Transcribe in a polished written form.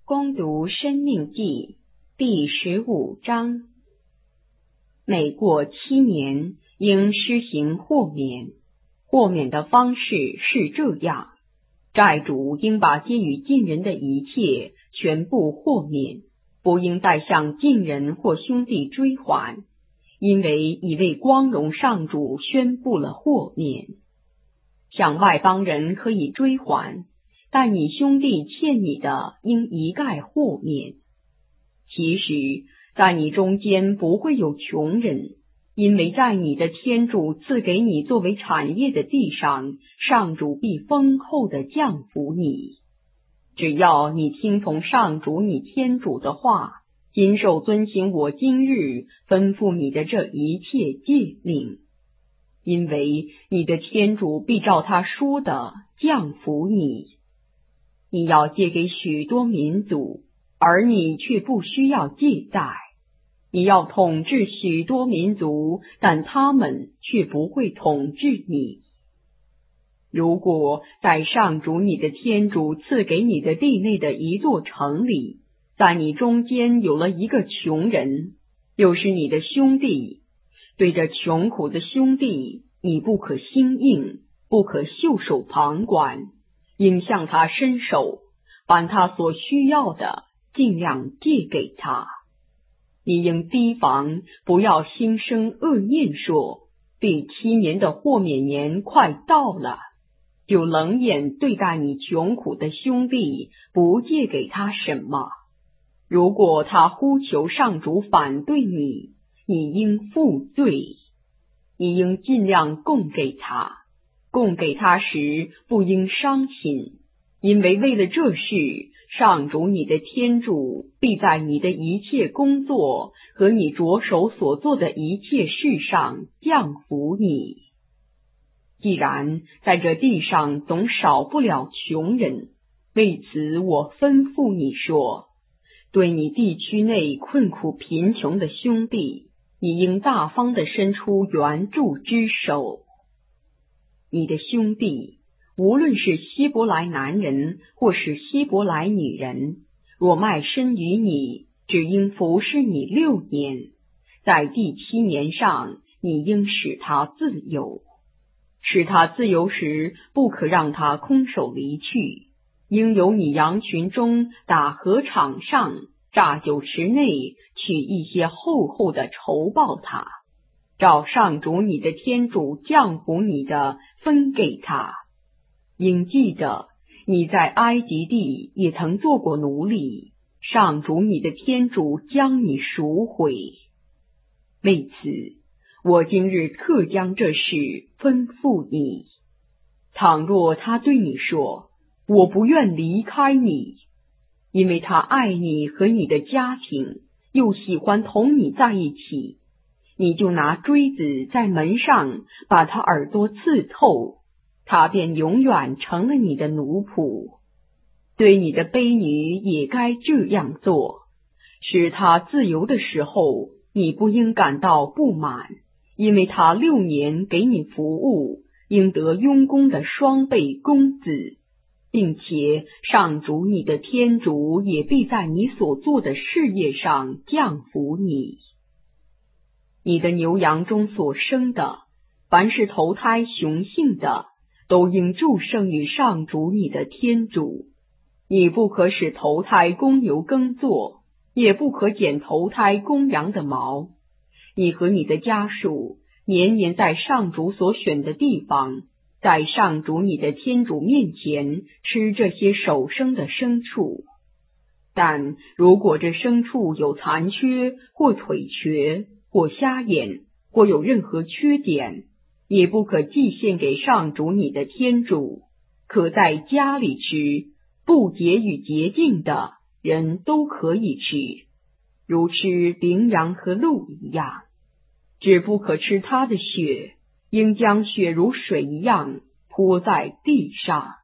攻读《申命记》第15章。每过7年，应施行豁免。豁免的方式是这样：债主应把借与近人的一切全部豁免，不应再向近人或兄弟追还，因为已为光荣上主宣布了豁免。向外邦人可以追还，但你兄弟欠你的，应一概豁免。其实，在你中间不会有穷人，因为在你的天主赐给你作为产业的地上，上主必丰厚的降福你。只要你听从上主你天主的话，谨守遵行我今日吩咐你的这一切诫命，因为你的天主必照他说的降福你。你要借给许多民族，而你却不需要借贷；你要统治许多民族，但他们却不会统治你。如果在上主你的天主赐给你的地内的一座城里，在你中间有了一个穷人，又是你的兄弟，对着穷苦的兄弟，你不可心硬，不可袖手旁观，应向他伸手，把他所需要的尽量借给他。你应提防，不要心生恶念，说第7年的豁免年快到了，就冷眼对待你穷苦的兄弟，不借给他什么。如果他呼求上主反对你，你应负罪。你应尽量供给他，供给他时不应伤心，因为为了这事，上主你的天主必在你的一切工作和你着手所做的一切事上降福你。既然在这地上总少不了穷人，为此我吩咐你说，对你地区内困苦贫穷的兄弟，你应大方地伸出援助之手。你的兄弟，无论是希伯来男人或是希伯来女人，若卖身于你，只应服侍你6年，在第7年上，你应使他自由。使他自由时，不可让他空手离去，应由你羊群中打禾场上榨酒池内取一些厚厚的酬报他，照上主你的天主降福你的分给他。应记得你在埃及地也曾做过奴隶，上主你的天主将你赎回。为此，我今日特将这事吩咐你。倘若他对你说，我不愿离开你，因为他爱你和你的家庭，又喜欢同你在一起，你就拿锥子在门上把他耳朵刺透，他便永远成了你的奴仆。对你的婢女也该这样做，使他自由的时候，你不应感到不满，因为他6年给你服务，应得佣工的双倍工资，并且上主你的天主也必在你所做的事业上降福你。你的牛羊中所生的，凡是头胎雄性的，都应祝圣于上主你的天主。你不可使头胎公牛耕作，也不可剪头胎公羊的毛。你和你的家属年年在上主所选的地方，在上主你的天主面前吃这些首生的牲畜。但如果这牲畜有残缺，或腿瘸，或瞎眼，或有任何缺点，也不可祭献给上主你的天主，可在家里吃，不洁与洁净的人都可以吃，如吃羚羊和鹿一样。只不可吃它的血，应将血如水一样泼在地上。